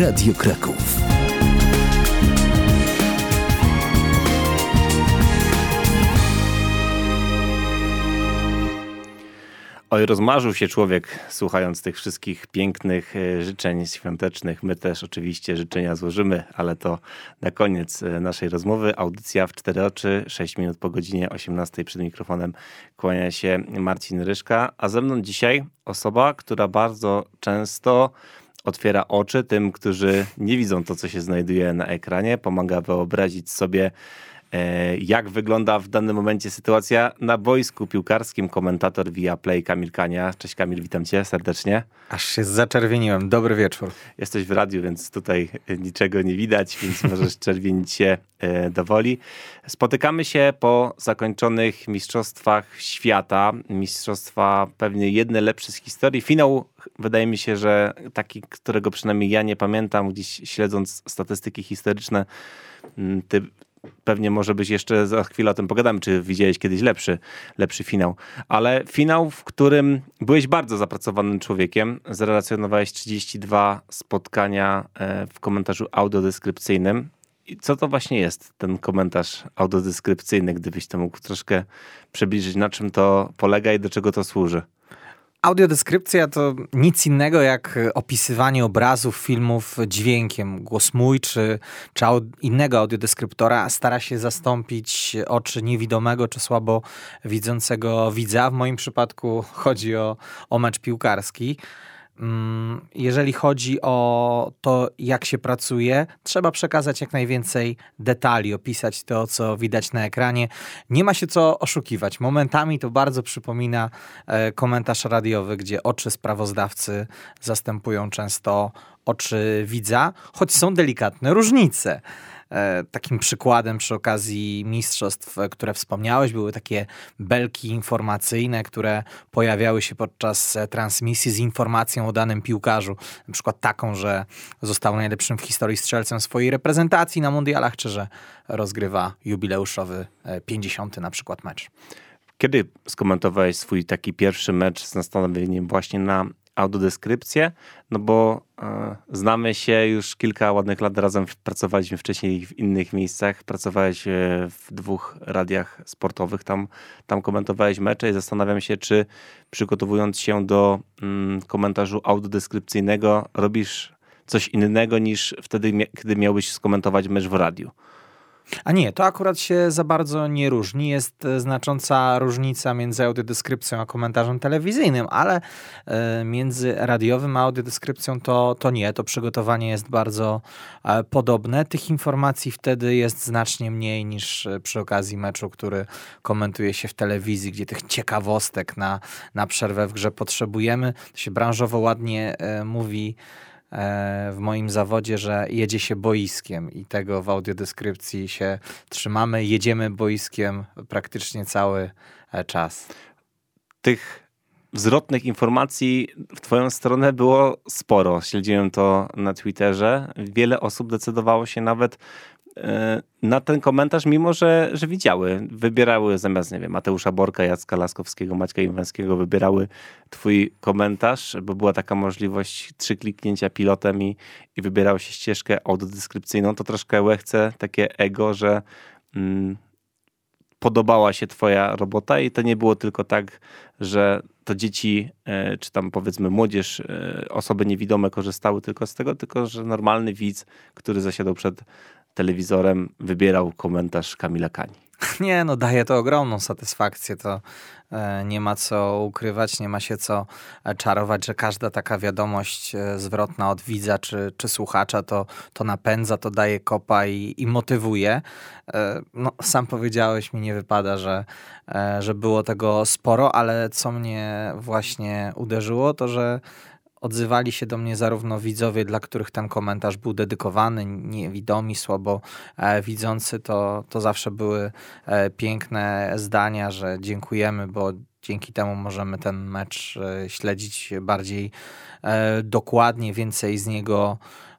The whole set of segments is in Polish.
Radio Kraków. Oj, rozmarzył się człowiek, słuchając tych wszystkich pięknych życzeń świątecznych. My też oczywiście życzenia złożymy, ale to na koniec naszej rozmowy. Audycja w 4 oczy, 6 minut po godzinie 18 przed mikrofonem kłania się Marcin Ryszka, a ze mną dzisiaj osoba, która bardzo często otwiera oczy tym, którzy nie widzą to, co się znajduje na ekranie, pomaga wyobrazić sobie, jak wygląda w danym momencie sytuacja na boisku piłkarskim. Komentator Viaplay Kamil Kania. Cześć Kamil, witam cię serdecznie. Aż się zaczerwieniłem. Dobry wieczór. Jesteś w radiu, więc tutaj niczego nie widać, więc możesz czerwienić się dowoli. Spotykamy się po zakończonych Mistrzostwach Świata. Mistrzostwa pewnie jedne lepsze z historii. Finał, wydaje mi się, że taki, którego przynajmniej ja nie pamiętam, gdzieś śledząc statystyki historyczne. Ty pewnie może być jeszcze za chwilę o tym pogadamy, czy widziałeś kiedyś lepszy finał. Ale finał, w którym byłeś bardzo zapracowanym człowiekiem. Zrelacjonowałeś 32 spotkania w komentarzu audiodeskrypcyjnym. I co to właśnie jest ten komentarz audiodeskrypcyjny, gdybyś to mógł troszkę przybliżyć, na czym to polega i do czego to służy? Audiodeskrypcja to nic innego jak opisywanie obrazów, filmów dźwiękiem. Głos mój czy innego audiodeskryptora stara się zastąpić oczy niewidomego czy słabo widzącego widza. W moim przypadku chodzi o mecz piłkarski. Jeżeli chodzi o to, jak się pracuje, trzeba przekazać jak najwięcej detali, opisać to, co widać na ekranie. Nie ma się co oszukiwać. Momentami to bardzo przypomina komentarz radiowy, gdzie oczy sprawozdawcy zastępują często oczy widza, choć są delikatne różnice. Takim przykładem przy okazji mistrzostw, które wspomniałeś, były takie belki informacyjne, które pojawiały się podczas transmisji z informacją o danym piłkarzu. Na przykład taką, że został najlepszym w historii strzelcem swojej reprezentacji na mundialach, czy że rozgrywa jubileuszowy 50. na przykład mecz. Kiedy skomentowałeś swój taki pierwszy mecz z nastawieniem właśnie na audiodeskrypcję? No bo znamy się już kilka ładnych lat, razem pracowaliśmy wcześniej w innych miejscach, pracowałeś w 2 radiach sportowych, tam komentowałeś mecze i zastanawiam się, czy przygotowując się do komentarzu audiodeskrypcyjnego robisz coś innego niż wtedy, kiedy miałbyś skomentować mecz w radiu. A nie, to akurat się za bardzo nie różni. Jest znacząca różnica między audiodeskrypcją a komentarzem telewizyjnym, ale między radiowym a audiodeskrypcją to nie. To przygotowanie jest bardzo podobne. Tych informacji wtedy jest znacznie mniej niż przy okazji meczu, który komentuje się w telewizji, gdzie tych ciekawostek na przerwę w grze potrzebujemy. To się branżowo ładnie mówi w moim zawodzie, że jedzie się boiskiem i tego w audiodeskrypcji się trzymamy. Jedziemy boiskiem praktycznie cały czas. Tych zwrotnych informacji w twoją stronę było sporo. Śledziłem to na Twitterze. Wiele osób decydowało się nawet na ten komentarz, mimo że widziały. Wybierały zamiast, nie wiem, Mateusza Borka, Jacka Laskowskiego, Maćka Iwańskiego, wybierały twój komentarz, bo była taka możliwość 3 kliknięcia pilotem i wybierało się ścieżkę audiodeskrypcyjną. To troszkę łechce, takie ego, że podobała się twoja robota i to nie było tylko tak, że to dzieci, czy tam powiedzmy młodzież, osoby niewidome korzystały tylko z tego, tylko że normalny widz, który zasiadał przed telewizorem, wybierał komentarz Kamila Kani. Nie, no daje to ogromną satysfakcję, to nie ma co ukrywać, nie ma się co czarować, że każda taka wiadomość zwrotna od widza czy słuchacza to napędza, to daje kopa i motywuje. No, sam powiedziałeś, mi nie wypada, że było tego sporo, ale co mnie właśnie uderzyło, to że odzywali się do mnie zarówno widzowie, dla których ten komentarz był dedykowany, niewidomi, słabo widzący, to zawsze były piękne zdania, że dziękujemy, bo dzięki temu możemy ten mecz śledzić bardziej dokładnie, więcej z niego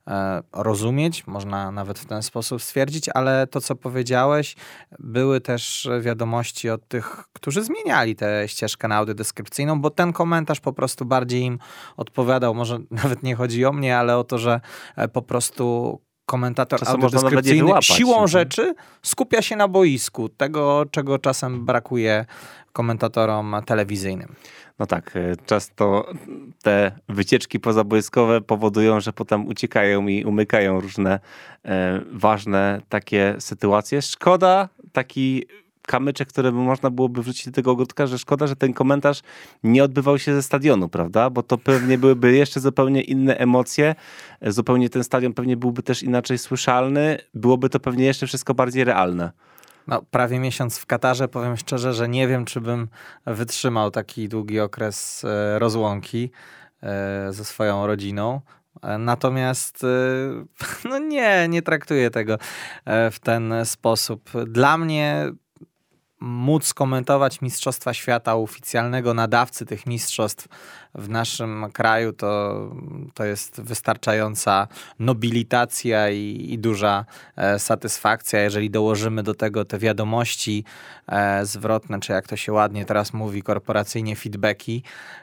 rozumieć, można nawet w ten sposób stwierdzić, ale to, co powiedziałeś, były też wiadomości od tych, którzy zmieniali tę ścieżkę na audiodeskrypcyjną, bo ten komentarz po prostu bardziej im odpowiadał. Może nawet nie chodzi o mnie, ale o to, że po prostu komentator audiodeskrypcyjny siłą rzeczy skupia się na boisku, tego, czego czasem brakuje komentatorom telewizyjnym. No tak, często te wycieczki pozaboiskowe powodują, że potem uciekają i umykają różne ważne takie sytuacje. Szkoda taki kamyczek, który można byłoby wrzucić do tego ogródka, że szkoda, że ten komentarz nie odbywał się ze stadionu, prawda? Bo to pewnie byłyby jeszcze zupełnie inne emocje, zupełnie ten stadion pewnie byłby też inaczej słyszalny, byłoby to pewnie jeszcze wszystko bardziej realne. No, prawie miesiąc w Katarze, powiem szczerze, że nie wiem, czy bym wytrzymał taki długi okres rozłąki ze swoją rodziną. Natomiast no nie traktuję tego w ten sposób. Dla mnie móc komentować Mistrzostwa Świata oficjalnego nadawcy tych mistrzostw w naszym kraju, to jest wystarczająca nobilitacja i duża satysfakcja. Jeżeli dołożymy do tego te wiadomości zwrotne, czy jak to się ładnie teraz mówi, korporacyjnie feedbacki,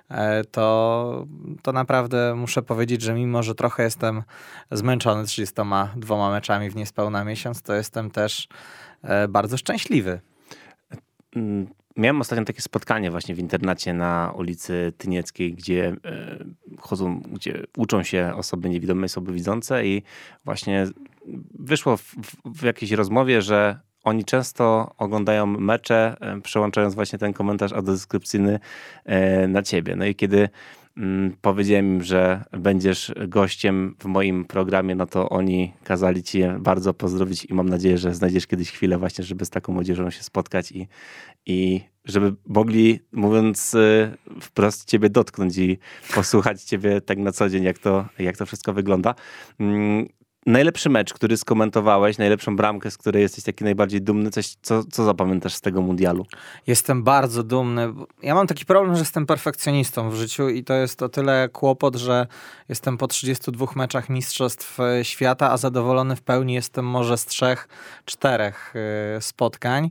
to naprawdę muszę powiedzieć, że mimo, że trochę jestem zmęczony 32 meczami w niespełna miesiąc, to jestem też bardzo szczęśliwy. Miałem ostatnio takie spotkanie właśnie w internacie na ulicy Tynieckiej, gdzie gdzie uczą się osoby niewidome, osoby widzące i właśnie wyszło w jakiejś rozmowie, że oni często oglądają mecze, przełączając właśnie ten komentarz audiodeskrypcyjny na ciebie. No i kiedy powiedziałem im, że będziesz gościem w moim programie, no to oni kazali cię bardzo pozdrowić i mam nadzieję, że znajdziesz kiedyś chwilę właśnie, żeby z taką młodzieżą się spotkać i żeby mogli, mówiąc wprost, ciebie dotknąć i posłuchać ciebie tak na co dzień, jak to wszystko wygląda. Najlepszy mecz, który skomentowałeś, najlepszą bramkę, z której jesteś taki najbardziej dumny, co zapamiętasz z tego mundialu? Jestem bardzo dumny. Ja mam taki problem, że jestem perfekcjonistą w życiu i to jest o tyle kłopot, że jestem po 32 meczach Mistrzostw Świata, a zadowolony w pełni jestem może z 3-4 spotkań.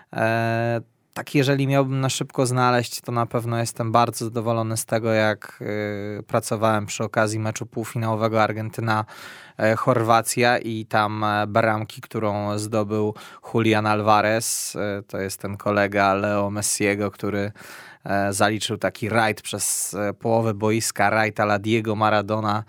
Tak, jeżeli miałbym na szybko znaleźć, to na pewno jestem bardzo zadowolony z tego, jak pracowałem przy okazji meczu półfinałowego Argentyna-Chorwacja i tam bramki, którą zdobył Julian Alvarez. To jest ten kolega Leo Messiego, który zaliczył taki rajd przez połowę boiska, rajd a la Diego Maradona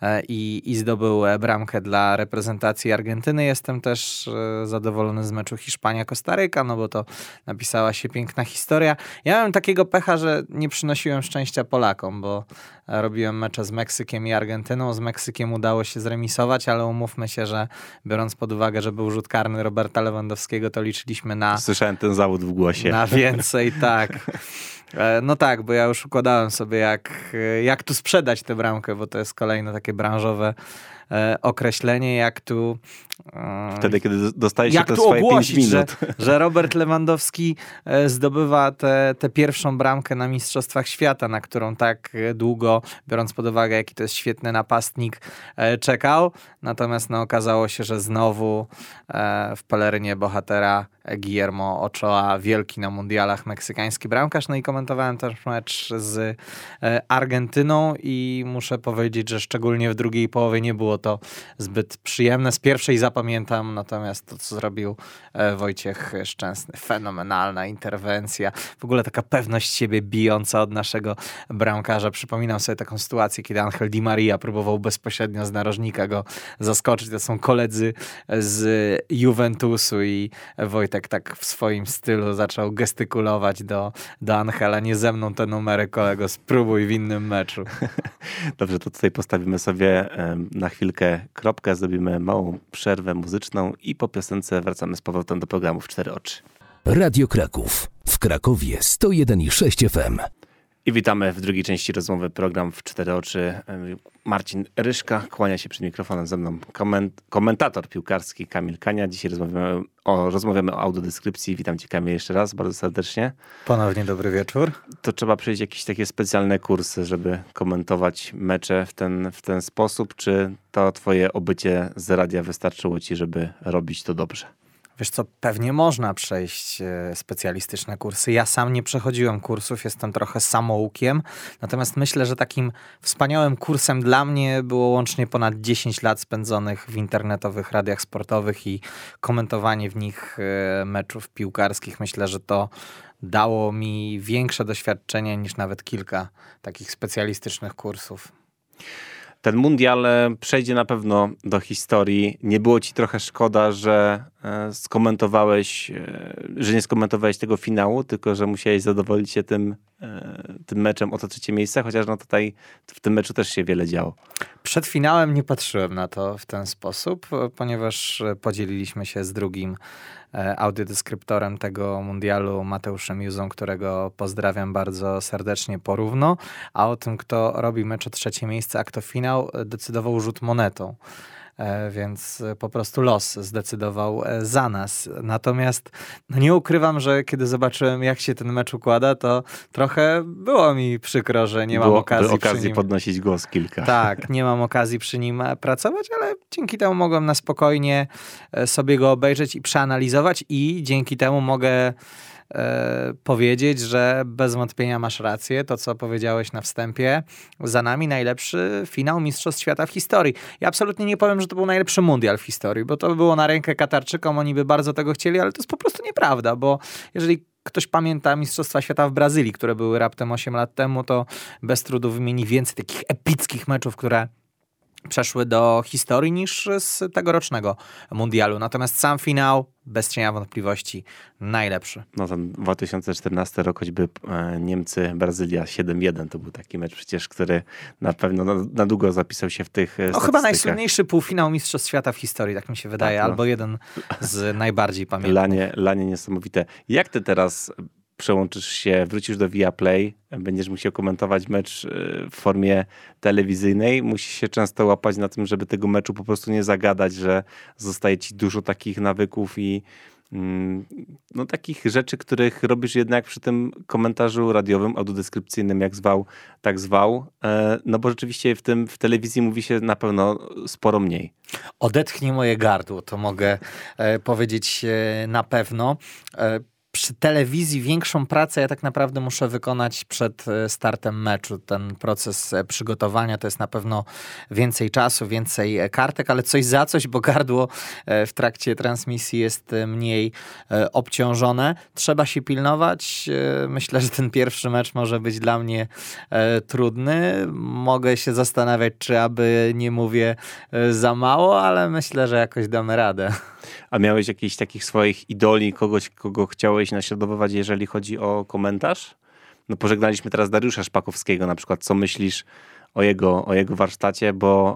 i zdobył bramkę dla reprezentacji Argentyny. Jestem też zadowolony z meczu Hiszpania-Kostaryka, no bo to napisała się piękna historia. Ja miałem takiego pecha, że nie przynosiłem szczęścia Polakom, bo robiłem mecze z Meksykiem i Argentyną. Z Meksykiem udało się zremisować, ale umówmy się, że biorąc pod uwagę, że był rzut karny Roberta Lewandowskiego, to liczyliśmy na... Słyszałem ten zawód w głosie. Na więcej, tak. No tak, bo ja już układałem sobie, jak tu sprzedać tę bramkę, bo to jest kolejne takie branżowe określenie, jak tu... Wtedy, kiedy dostaje się to swoje 5 minut. Że Robert Lewandowski zdobywa tę pierwszą bramkę na Mistrzostwach Świata, na którą tak długo, biorąc pod uwagę, jaki to jest świetny napastnik, czekał. Natomiast okazało się, że znowu w pelerynie bohatera Guillermo Ochoa, wielki na mundialach meksykański bramkarz. No i komentowałem też mecz z Argentyną i muszę powiedzieć, że szczególnie w drugiej połowie nie było to zbyt przyjemne. Z pierwszej zapamiętam, natomiast to, co zrobił Wojciech Szczęsny, fenomenalna interwencja. W ogóle taka pewność siebie bijąca od naszego bramkarza. Przypominam sobie taką sytuację, kiedy Angel Di Maria próbował bezpośrednio z narożnika go zaskoczyć. To są koledzy z Juventusu i Wojtek tak w swoim stylu zaczął gestykulować do Angela. Nie ze mną te numery, kolego, spróbuj w innym meczu. Dobrze, to tutaj postawimy sobie na chwilkę kropkę, zrobimy małą przerwę muzyczną i po piosence wracamy z powrotem do programu W Cztery Oczy. Radio Kraków. W Krakowie 101,6 FM. I witamy w drugiej części rozmowy, program w 4 oczy. Marcin Ryszka, kłania się przed mikrofonem, ze mną komentator piłkarski Kamil Kania. Dzisiaj rozmawiamy o audiodeskrypcji. Witam cię, Kamil, jeszcze raz bardzo serdecznie. Ponownie dobry wieczór. To trzeba przejść jakieś takie specjalne kursy, żeby komentować mecze w ten sposób, czy to twoje obycie z radia wystarczyło ci, żeby robić to dobrze? Wiesz co, pewnie można przejść specjalistyczne kursy. Ja sam nie przechodziłem kursów, jestem trochę samoukiem. Natomiast myślę, że takim wspaniałym kursem dla mnie było łącznie ponad 10 lat spędzonych w internetowych radiach sportowych i komentowanie w nich meczów piłkarskich. Myślę, że to dało mi większe doświadczenie niż nawet kilka takich specjalistycznych kursów. Ten mundial przejdzie na pewno do historii. Nie było ci trochę szkoda, że nie skomentowałeś tego finału, tylko że musiałeś zadowolić się tym meczem o to 3. miejsce, chociaż no tutaj w tym meczu też się wiele działo. Przed finałem nie patrzyłem na to w ten sposób, ponieważ podzieliliśmy się z drugim audiodeskryptorem tego mundialu, Mateuszem Juzą, którego pozdrawiam bardzo serdecznie porówno, a o tym, kto robi mecz o 3. miejsce, a kto finał, decydował rzut monetą. Więc po prostu los zdecydował za nas. Natomiast nie ukrywam, że kiedy zobaczyłem, jak się ten mecz układa, to trochę było mi przykro, że nie mam okazji przy nim podnosić głos kilka. Tak, nie mam okazji przy nim pracować, ale dzięki temu mogłem na spokojnie sobie go obejrzeć i przeanalizować i dzięki temu mogę powiedzieć, że bez wątpienia masz rację, to co powiedziałeś na wstępie, za nami najlepszy finał Mistrzostw Świata w historii. Ja absolutnie nie powiem, że to był najlepszy mundial w historii, bo to by było na rękę Katarczykom, oni by bardzo tego chcieli, ale to jest po prostu nieprawda, bo jeżeli ktoś pamięta Mistrzostwa Świata w Brazylii, które były raptem 8 lat temu, to bez trudu wymieni więcej takich epickich meczów, które przeszły do historii niż z tegorocznego mundialu. Natomiast sam finał, bez cienia wątpliwości, najlepszy. No ten 2014 rok, choćby Niemcy, Brazylia 7-1, to był taki mecz przecież, który na pewno na długo zapisał się w tych statystykach. Chyba najsłynniejszy półfinał Mistrzostw Świata w historii, tak mi się wydaje, tak, no. Albo jeden z najbardziej pamiętnych. Lanie niesamowite. Jak ty teraz przełączysz się, wrócisz do Viaplay, będziesz musiał komentować mecz w formie telewizyjnej, musisz się często łapać na tym, żeby tego meczu po prostu nie zagadać, że zostaje ci dużo takich nawyków i no takich rzeczy, których robisz jednak przy tym komentarzu radiowym, audiodeskrypcyjnym, jak zwał, tak zwał. No bo rzeczywiście w telewizji mówi się na pewno sporo mniej. Odetchnij moje gardło, to mogę powiedzieć na pewno. Przy telewizji większą pracę ja tak naprawdę muszę wykonać przed startem meczu. Ten proces przygotowania to jest na pewno więcej czasu, więcej kartek, ale coś za coś, bo gardło w trakcie transmisji jest mniej obciążone. Trzeba się pilnować. Myślę, że ten pierwszy mecz może być dla mnie trudny. Mogę się zastanawiać, czy aby nie mówię za mało, ale myślę, że jakoś damy radę. A miałeś jakichś takich swoich idoli, kogoś, kogo chciałeś naśladować, jeżeli chodzi o komentarz? No pożegnaliśmy teraz Dariusza Szpakowskiego na przykład. Co myślisz o jego warsztacie? Bo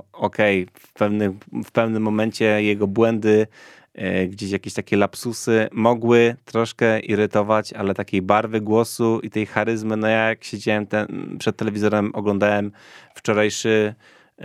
w pewnym momencie jego błędy, gdzieś jakieś takie lapsusy mogły troszkę irytować, ale takiej barwy głosu i tej charyzmy, no ja jak siedziałem przed telewizorem, oglądałem wczorajszy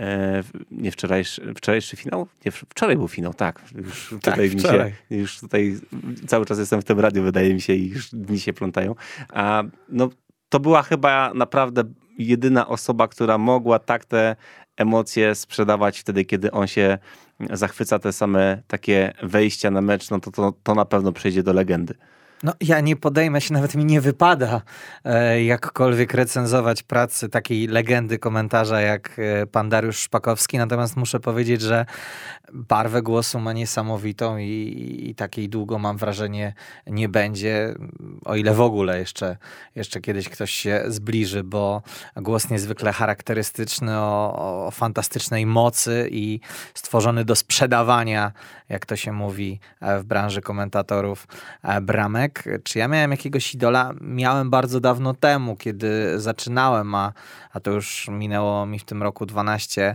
finał? Nie, wczoraj był finał, tak. Już tutaj cały czas jestem w tym radiu, wydaje mi się, i już dni się plątają. A no, to była chyba naprawdę jedyna osoba, która mogła tak te emocje sprzedawać wtedy, kiedy on się zachwyca, te same takie wejścia na mecz, no to na pewno przejdzie do legendy. No ja nie podejmę się, nawet mi nie wypada jakkolwiek recenzować pracy takiej legendy komentarza jak pan Dariusz Szpakowski, natomiast muszę powiedzieć, że barwę głosu ma niesamowitą i takiej długo, mam wrażenie, nie będzie, o ile w ogóle jeszcze kiedyś ktoś się zbliży, bo głos niezwykle charakterystyczny, o fantastycznej mocy i stworzony do sprzedawania, jak to się mówi w branży komentatorów, bramek. Czy ja miałem jakiegoś idola? Miałem bardzo dawno temu, kiedy zaczynałem, a to już minęło mi w tym roku 12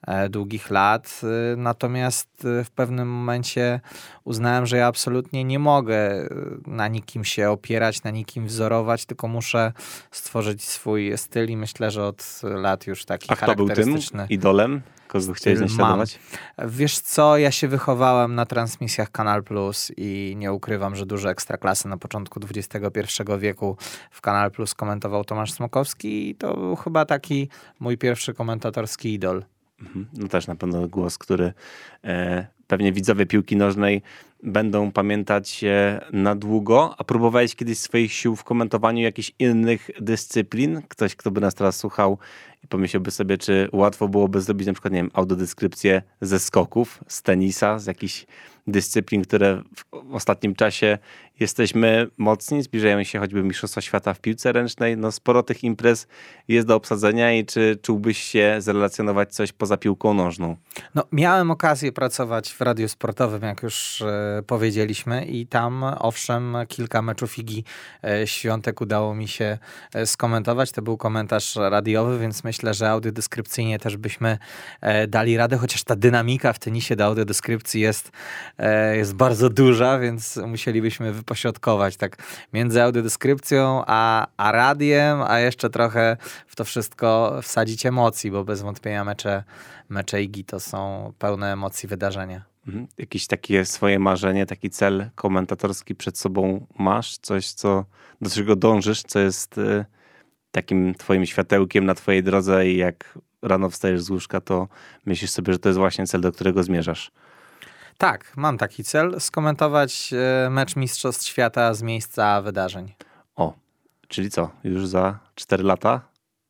długich lat. Natomiast w pewnym momencie uznałem, że ja absolutnie nie mogę na nikim się opierać, na nikim wzorować, tylko muszę stworzyć swój styl i myślę, że od lat już taki charakterystyczny. A kto był tym idolem? Kogo chciałeś naśladować? Wiesz co, ja się wychowałem na transmisjach Kanal Plus i nie ukrywam, że duże ekstraklasy na początku XXI wieku w Kanal Plus komentował Tomasz Smokowski i to był chyba taki mój pierwszy komentatorski idol. No też na pewno głos, który pewnie widzowie piłki nożnej będą pamiętać na długo. A próbowałeś kiedyś swoich sił w komentowaniu jakichś innych dyscyplin? Ktoś, kto by nas teraz słuchał i pomyślałby sobie, czy łatwo byłoby zrobić na przykład, nie wiem, audiodeskrypcję ze skoków, z tenisa, z jakichś dyscyplin, które w ostatnim czasie jesteśmy mocni, zbliżają się choćby Mistrzostwa Świata w piłce ręcznej. No sporo tych imprez jest do obsadzenia i czy czułbyś się zrelacjonować coś poza piłką nożną? No, miałem okazję pracować w radiu sportowym, jak już powiedzieliśmy i tam owszem kilka meczów Igi Świątek udało mi się skomentować. To był komentarz radiowy, więc myślę, że audiodeskrypcyjnie też byśmy dali radę, chociaż ta dynamika w tenisie do audiodeskrypcji jest bardzo duża, więc musielibyśmy wypośrodkować tak między audiodeskrypcją a radiem, a jeszcze trochę w to wszystko wsadzić emocji, bo bez wątpienia mecze Igi to są pełne emocji wydarzenia. Jakieś takie swoje marzenie, taki cel komentatorski przed sobą masz? Coś, do czego dążysz, co jest takim twoim światełkiem na twojej drodze i jak rano wstajesz z łóżka, to myślisz sobie, że to jest właśnie cel, do którego zmierzasz? Tak, mam taki cel, skomentować mecz Mistrzostw Świata z miejsca wydarzeń. O, czyli co? Już za 4 lata?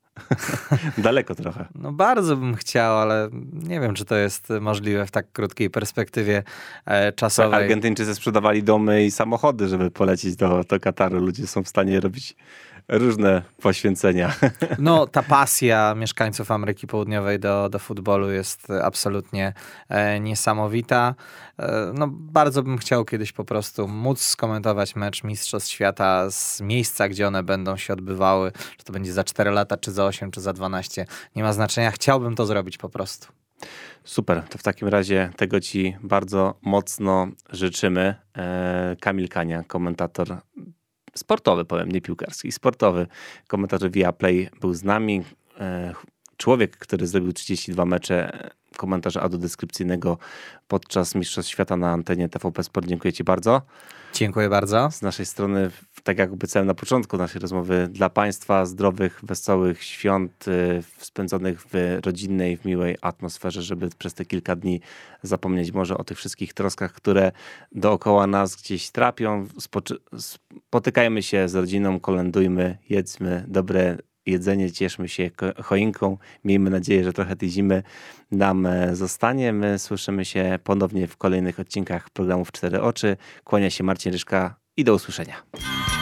Daleko trochę. No bardzo bym chciał, ale nie wiem, czy to jest możliwe w tak krótkiej perspektywie czasowej. Argentyńczycy sprzedawali domy i samochody, żeby polecieć do Kataru. Ludzie są w stanie robić różne poświęcenia. No, ta pasja mieszkańców Ameryki Południowej do futbolu jest absolutnie niesamowita. No, bardzo bym chciał kiedyś po prostu móc skomentować mecz Mistrzostw Świata z miejsca, gdzie one będą się odbywały. Czy to będzie za 4 lata, czy za 8, czy za 12. Nie ma znaczenia. Chciałbym to zrobić po prostu. Super, to w takim razie tego ci bardzo mocno życzymy. Kamil Kania, komentator sportowy, powiem, nie piłkarski, sportowy komentator Viaplay był z nami. Człowiek, który zrobił 32 mecze komentarza audiodeskrypcyjnego podczas Mistrzostw Świata na antenie TVP Sport. Dziękuję ci bardzo. Dziękuję bardzo. Z naszej strony, tak jak obiecałem na początku naszej rozmowy, dla Państwa zdrowych, wesołych świąt spędzonych w rodzinnej, w miłej atmosferze, żeby przez te kilka dni zapomnieć może o tych wszystkich troskach, które dookoła nas gdzieś trapią. Spotykajmy się z rodziną, kolędujmy, jedzmy dobre jedzenie, cieszmy się choinką. Miejmy nadzieję, że trochę tej zimy nam zostanie. My słyszymy się ponownie w kolejnych odcinkach programów Cztery Oczy. Kłania się Marcin Ryszka i do usłyszenia.